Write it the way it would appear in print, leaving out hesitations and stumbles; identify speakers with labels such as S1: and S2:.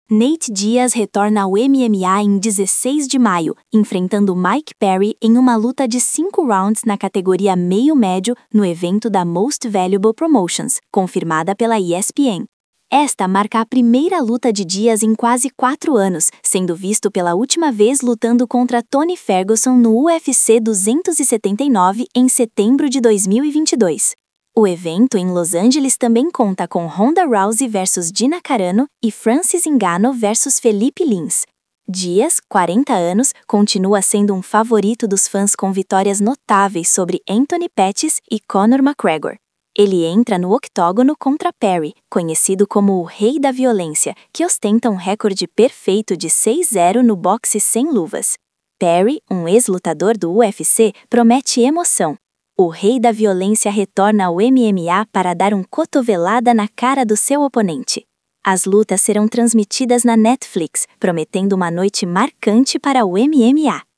S1: Nate Diaz retorna ao MMA em 16 de maio, enfrentando Mike Perry em uma luta de 5 rounds na categoria meio-médio no evento da Most Valuable Promotions, confirmada pela ESPN. Esta marca a primeira luta de Diaz em quase 4 anos, sendo visto pela última vez lutando contra Tony Ferguson no UFC 279 em setembro de 2022. O evento em Los Angeles também conta com Ronda Rousey vs Gina Carano e Francis Ngannou vs Felipe Lins. Diaz, 40 anos, continua sendo um favorito dos fãs com vitórias notáveis sobre Anthony Pettis e Conor McGregor. Ele entra no octógono contra Perry, conhecido como o Rei da Violência, que ostenta um recorde perfeito de 6-0 no boxe sem luvas. Perry, um ex-lutador do UFC, promete emoção. O Rei da Violência retorna ao MMA para dar um cotovelada na cara do seu oponente. As lutas serão transmitidas na Netflix, prometendo uma noite marcante para o MMA.